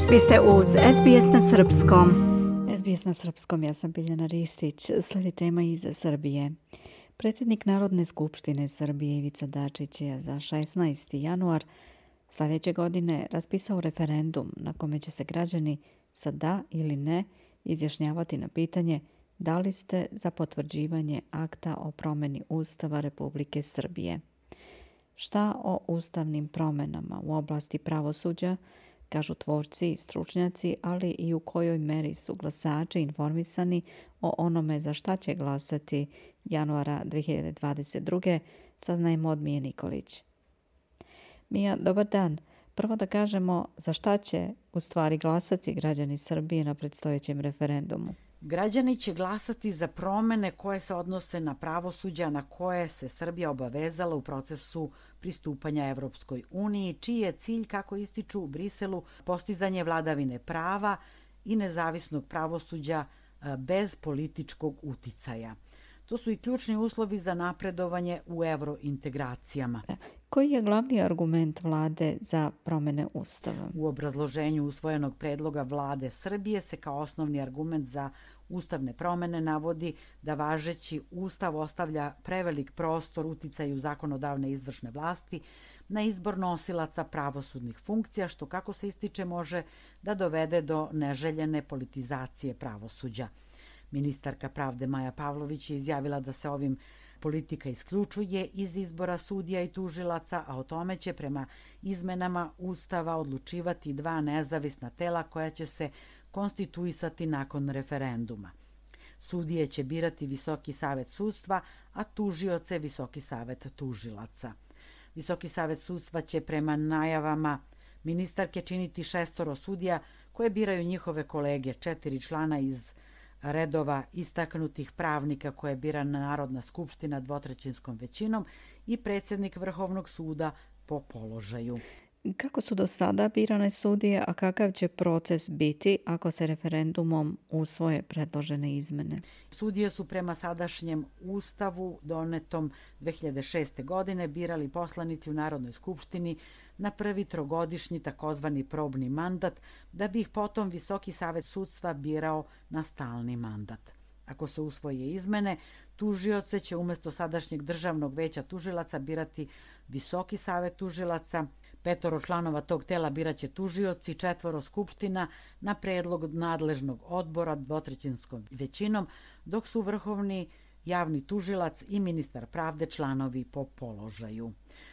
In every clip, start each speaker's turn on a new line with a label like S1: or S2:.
S1: Vi ste uz SBS na Srpskom. SBS na Srpskom, ja sam Biljana Ristić. Slijedi tema iz Srbije. Predsjednik Narodne skupštine Srbije Ivica Dačić je za 16. januar sljedeće godine raspisao referendum na kome će se građani sa da ili ne izjašnjavati na pitanje da li ste za potvrđivanje akta o promjeni Ustava Republike Srbije. Šta o ustavnim promjenama u oblasti pravosuđa kažu tvorci i stručnjaci, ali i u kojoj meri su glasači informisani o onome za šta će glasati januara 2022. saznajemo od Mije Nikolić. Mija, dobar dan. Prvo da kažemo za šta će u stvari glasati građani Srbije na predstojećem referendumu.
S2: Građani će glasati za promjene koje se odnose na pravosuđa na koje se Srbija obavezala u procesu pristupanja Evropskoj uniji, čiji je cilj, kako ističu u Briselu, postizanje vladavine prava i nezavisnog pravosuđa bez političkog uticaja. To su i ključni uslovi za napredovanje u evrointegracijama.
S1: Koji je glavni argument vlade za promjene Ustava?
S2: U obrazloženju usvojenog predloga vlade Srbije se kao osnovni argument za ustavne promjene navodi da važeći Ustav ostavlja prevelik prostor uticaju zakonodavne i izvršne vlasti na izbor nosilaca pravosudnih funkcija, što, kako se ističe, može da dovede do neželjene politizacije pravosuđa. Ministarka pravde Maja Pavlović je izjavila da se ovim politika isključuje iz izbora sudija i tužilaca, a o tome će prema izmenama Ustava odlučivati dva nezavisna tela koja će se konstituisati nakon referenduma. Sudije će birati Visoki savet sudstva, a tužioce Visoki savet tužilaca. Visoki savet sudstva će prema najavama ministarke činiti 6 sudija koje biraju njihove kolege, 4 člana iz redova istaknutih pravnika koje bira Narodna skupština dvotrećinskom većinom i predsjednik Vrhovnog suda po položaju.
S1: Kako su do sada birane sudije, a kakav će proces biti ako se referendumom usvoje predložene izmene?
S2: Sudije su prema sadašnjem Ustavu donetom 2006. godine birali poslanici u Narodnoj skupštini na prvi trogodišnji takozvani probni mandat, da bi ih potom Visoki savet sudstva birao na stalni mandat. Ako se usvoje izmene, tužioce će umjesto sadašnjeg Državnog veća tužilaca birati Visoki savet tužilaca, 5 članova tog tela biraće tužioci, 4 skupština na predlog nadležnog odbora dvotrećinskom većinom, dok su vrhovni javni tužilac i ministar pravde članovi po položaju.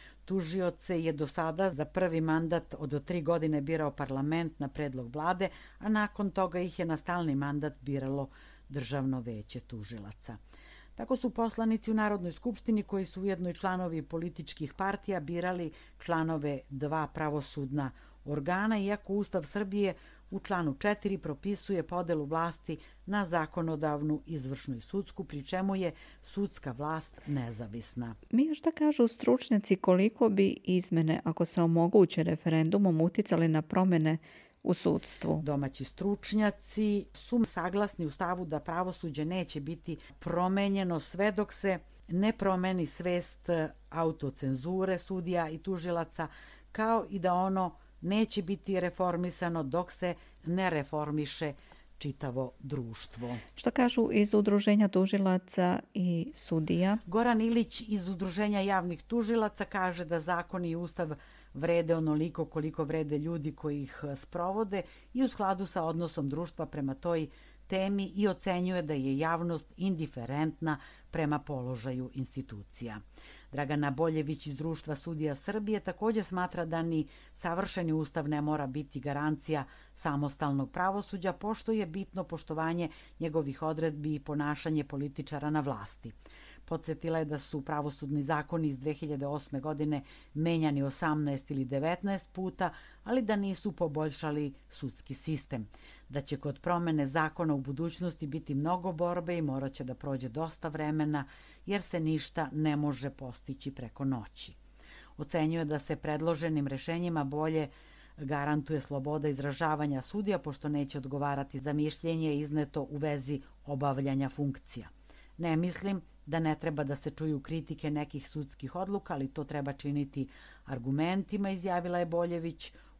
S2: Tužioce je do sada za prvi mandat od 3 godine birao parlament na predlog vlade, a nakon toga ih je na stalni mandat biralo Državno veće tužilaca. Tako su poslanici u Narodnoj skupštini, koji su ujedno i članovi političkih partija, birali članove 2 pravosudna organa, iako Ustav Srbije u članu 4 propisuje podelu vlasti na zakonodavnu, izvršnu i sudsku, pri čemu je sudska vlast nezavisna.
S1: Mija, šta kažu stručnjaci koliko bi izmene, ako se omoguće referendumom, uticali na promjene u sudstvu?
S2: Domaći stručnjaci su saglasni u stavu da pravosuđe neće biti promenjeno sve dok se ne promeni svest autocenzure sudija i tužilaca, kao i da ono neće biti reformisano dok se ne reformiše čitavo društvo.
S1: Što kažu iz Udruženja tužilaca i sudija?
S2: Goran Ilić iz Udruženja javnih tužilaca kaže da zakon i Ustav vrede onoliko koliko vrede ljudi koji ih sprovode i u skladu sa odnosom društva prema toj temi, i ocenjuje da je javnost indiferentna prema položaju institucija. Dragana Boljević iz Društva sudija Srbije također smatra da ni savršeni Ustav ne mora biti garancija samostalnog pravosuđa, pošto je bitno poštovanje njegovih odredbi i ponašanje političara na vlasti. Podsjetila je da su pravosudni zakoni iz 2008. godine menjani 18 ili 19 puta, ali da nisu poboljšali sudski sistem. Da će kod promjene zakona u budućnosti biti mnogo borbe i morat će da prođe dosta vremena, jer se ništa ne može postići preko noći. Ocenjuje da se predloženim rešenjima bolje garantuje sloboda izražavanja sudija, pošto neće odgovarati za mišljenje izneto u vezi obavljanja funkcija. Ne mislim da ne treba da se čuju kritike nekih sudskih odluka, ali to treba činiti argumentima, izjavila je Boljević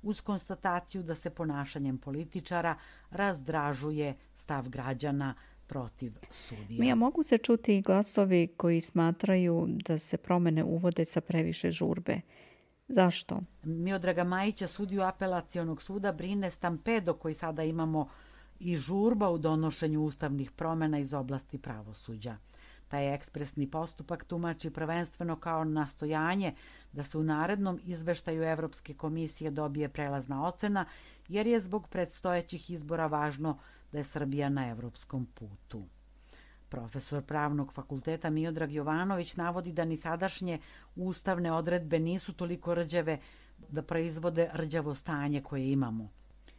S2: uz konstataciju da se ponašanjem političara razdražuje stav građana protiv sudija.
S1: Mija, mogu se čuti glasovi koji smatraju da se promjene uvode sa previše žurbe. Zašto?
S2: Miodraga Majića, sudiju apelacionog suda, brine stampedo koji sada imamo i žurba u donošenju ustavnih promjena iz oblasti pravosuđa. Taj ekspresni postupak tumači prvenstveno kao nastojanje da se u narednom izveštaju Evropske komisije dobije prelazna ocena, jer je zbog predstojećih izbora važno da je Srbija na evropskom putu. Profesor Pravnog fakulteta Miodrag Jovanović navodi da ni sadašnje ustavne odredbe nisu toliko rđave da proizvode rđavo stanje koje imamo.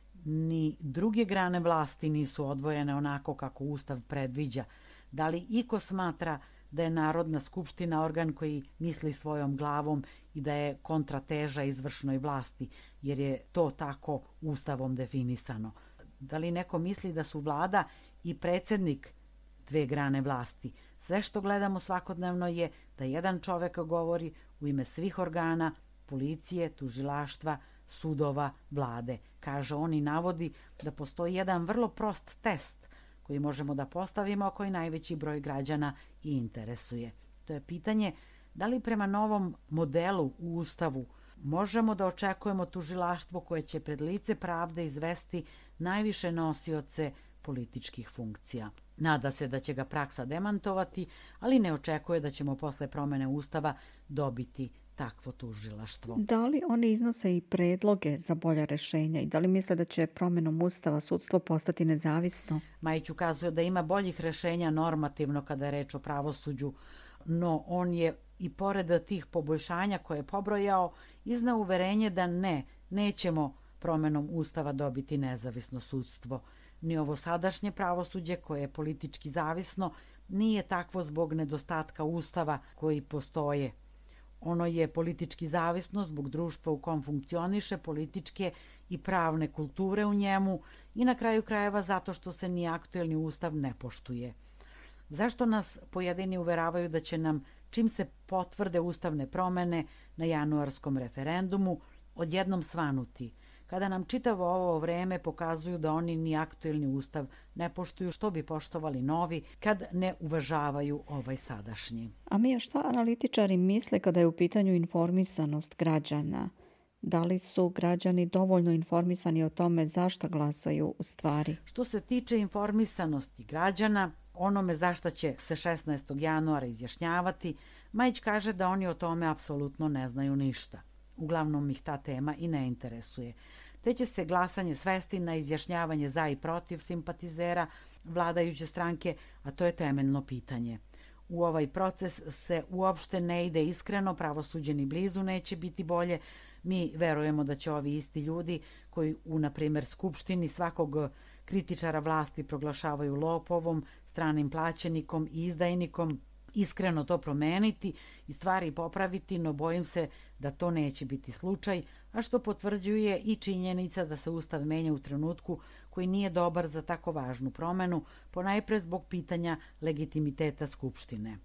S2: Ni druge grane vlasti nisu odvojene onako kako Ustav predviđa. Da li iko smatra da je Narodna skupština organ koji misli svojom glavom i da je kontrateža izvršnoj vlasti, jer je to tako Ustavom definisano? Da li neko misli da su vlada i predsjednik dve grane vlasti? Sve što gledamo svakodnevno je da jedan čovek govori u ime svih organa, policije, tužilaštva, sudova, vlade. Kaže on i navodi da postoji jedan vrlo prost test koji možemo da postavimo, a koji najveći broj građana i interesuje. To je pitanje da li prema novom modelu u Ustavu možemo da očekujemo tužilaštvo koje će pred lice pravde izvesti najviše nosioce političkih funkcija. Nada se da će ga praksa demantovati, ali ne očekuje da ćemo posle promene Ustava dobiti takvo tužilaštvo.
S1: Da li oni iznose i predloge za bolja rešenja i da li misle da će promjenom Ustava sudstvo postati nezavisno?
S2: Majić ukazuje da ima boljih rešenja normativno kada je reč o pravosuđu, no on je i pored tih poboljšanja koje je pobrojao izneo uverenje da nećemo promjenom Ustava dobiti nezavisno sudstvo. Ni ovo sadašnje pravosuđe koje je politički zavisno nije takvo zbog nedostatka Ustava koji postoje. Ono je politički zavisno zbog društva u kom funkcioniše, političke i pravne kulture u njemu i na kraju krajeva zato što se ni aktuelni Ustav ne poštuje. Zašto nas pojedini uveravaju da će nam, čim se potvrde ustavne promene na januarskom referendumu, odjednom svanuti, kada nam čitavo ovo vreme pokazuju da oni ni aktuelni Ustav ne poštuju, što bi poštovali novi kad ne uvažavaju ovaj sadašnji?
S1: A Mija, šta analitičari misle kada je u pitanju informisanost građana? Da li su građani dovoljno informisani o tome zašto glasaju u stvari?
S2: Što se tiče informisanosti građana, onome zašto će se 16. januara izjašnjavati, Majić kaže da oni o tome apsolutno ne znaju ništa. Uglavnom ih ta tema i ne interesuje. Te će se glasanje svesti na izjašnjavanje za i protiv simpatizera vladajuće stranke, a to je temeljno pitanje. U ovaj proces se uopšte ne ide iskreno, pravosuđe ni blizu neće biti bolje. Mi verujemo da će ovi isti ljudi koji u, na primjer, Skupštini svakog kritičara vlasti proglašavaju lopovom, stranim plaćenikom i izdajnikom, iskreno to promeniti i stvari popraviti, no bojim se da to neće biti slučaj, a što potvrđuje i činjenica da se Ustav menja u trenutku koji nije dobar za tako važnu promenu, ponajpre zbog pitanja legitimiteta Skupštine.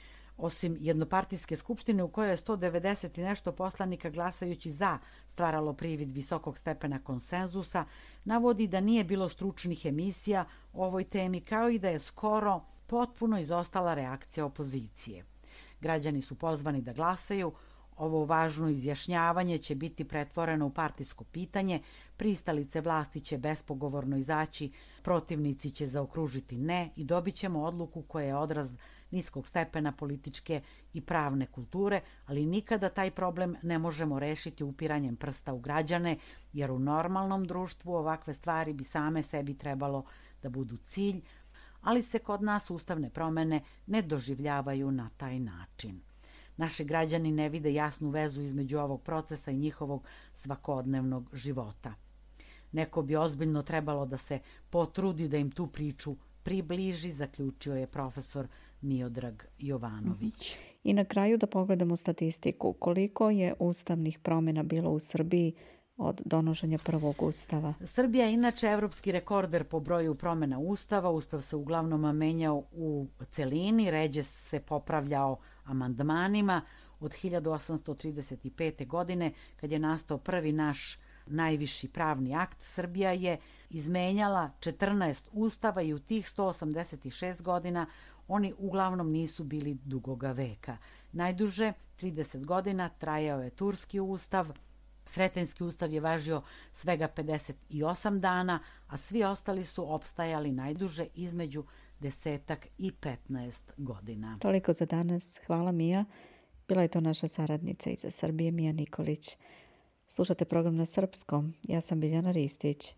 S2: Osim jednopartijske Skupštine u kojoj je 190 i nešto poslanika glasajući za stvaralo privid visokog stepena konsenzusa, navodi da nije bilo stručnih emisija o ovoj temi, kao i da je skoro potpuno izostala reakcija opozicije. Građani su pozvani da glasaju, ovo važno izjašnjavanje će biti pretvoreno u partijsko pitanje, pristalice vlasti će bespogovorno izaći, protivnici će zaokružiti ne i dobit ćemo odluku koja je odraz niskog stepena političke i pravne kulture, ali nikada taj problem ne možemo rešiti upiranjem prsta u građane, jer u normalnom društvu ovakve stvari bi same sebi trebalo da budu cilj, ali se kod nas ustavne promene ne doživljavaju na taj način. Naši građani ne vide jasnu vezu između ovog procesa i njihovog svakodnevnog života. Neko bi ozbiljno trebalo da se potrudi da im tu priču približi, zaključio je profesor Miodrag Jovanović.
S1: I na kraju da pogledamo statistiku. Koliko je ustavnih promjena bilo u Srbiji od donošenja prvog Ustava?
S2: Srbija je inače evropski rekorder po broju promjena Ustava. Ustav se uglavnom menjao u celini, ređe se popravljao amandmanima. Od 1835. godine, kad je nastao prvi naš najviši pravni akt, Srbija je izmenjala 14 ustava i u tih 186 godina oni uglavnom nisu bili dugoga veka. Najduže, 30 godina, trajao je Turski ustav, Sretenjski ustav je važio svega 58 dana, a svi ostali su opstajali najduže između 10 i 15 godina.
S1: Toliko za danas. Hvala Mija. Bila je to naša saradnica iz Srbije, Mija Nikolić. Slušate program na srpskom. Ja sam Biljana Ristić.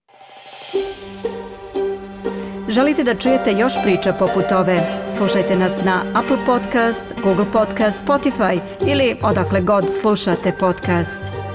S1: Želite da čujete još priča poput ove? Slušajte nas na Apple Podcast, Google Podcast, Spotify ili odakle god slušate podcast.